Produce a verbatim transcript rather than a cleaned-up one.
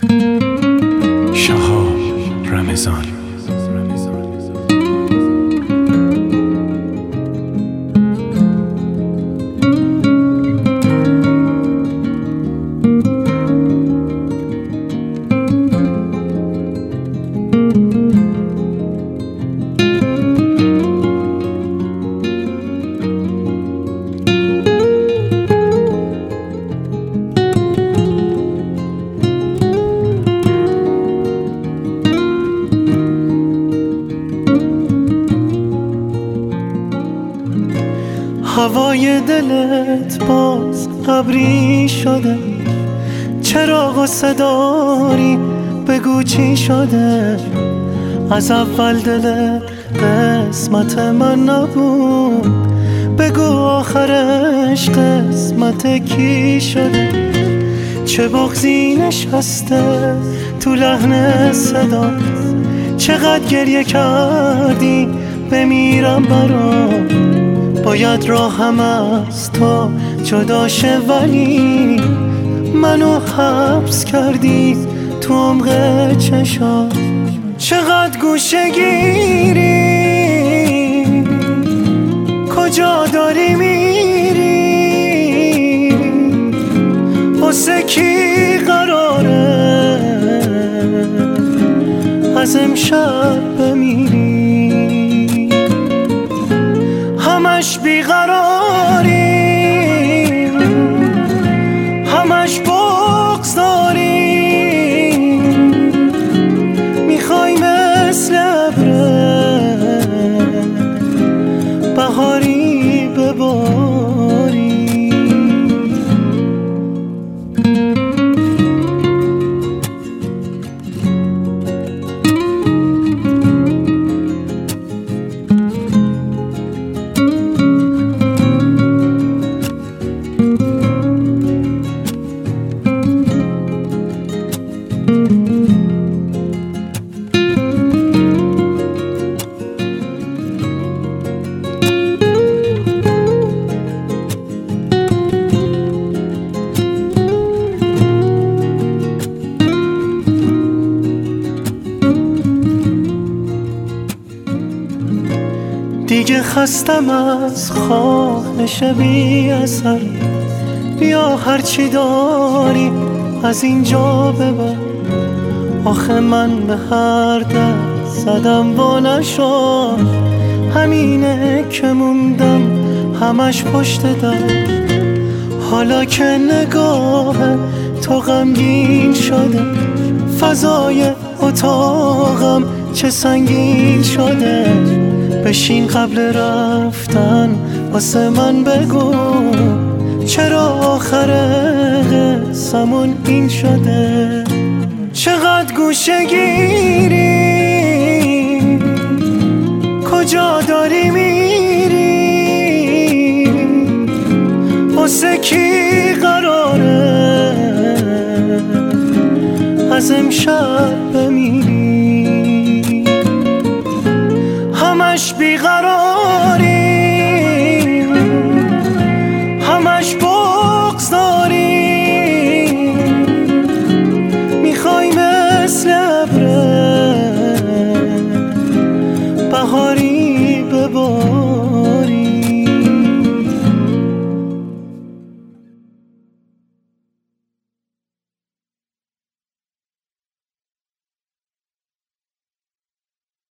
شهاب رمضان. هوای دلت باز ابری شده، چرا غصه داری؟ بگو چی شده؟ از اول دلت قسمت من نبود، بگو آخرش قسمت کی شده؟ چه بغضی نشسته تو لحن صدا، چقدر گریه کردی بمیرم برات. باید راهم از تو جدا شه ولی منو حبس کردی تو عمق چشات. چقدر گوشه گیری، کجا داری میری؟ واسه کی قراره از امشب بمیری؟ همش بیقراری، همش بغض داری، میخوای مثل ابره بهاری بباری. دیگه خستم از خواهش بی اثر، بیا هرچی داری از اینجا ببر. آخه من به هر دست زدم و نشد، همینه که موندم همش پشت در. حالا که نگاه تو غمگین شده، فضای اتاقم چه سنگین شده. بشین قبل رفتن واسه من بگو، چرا آخر قصمون این شده؟ چقدر گوشه گیری، کجا داری میری؟ واسه کی قراره از امشب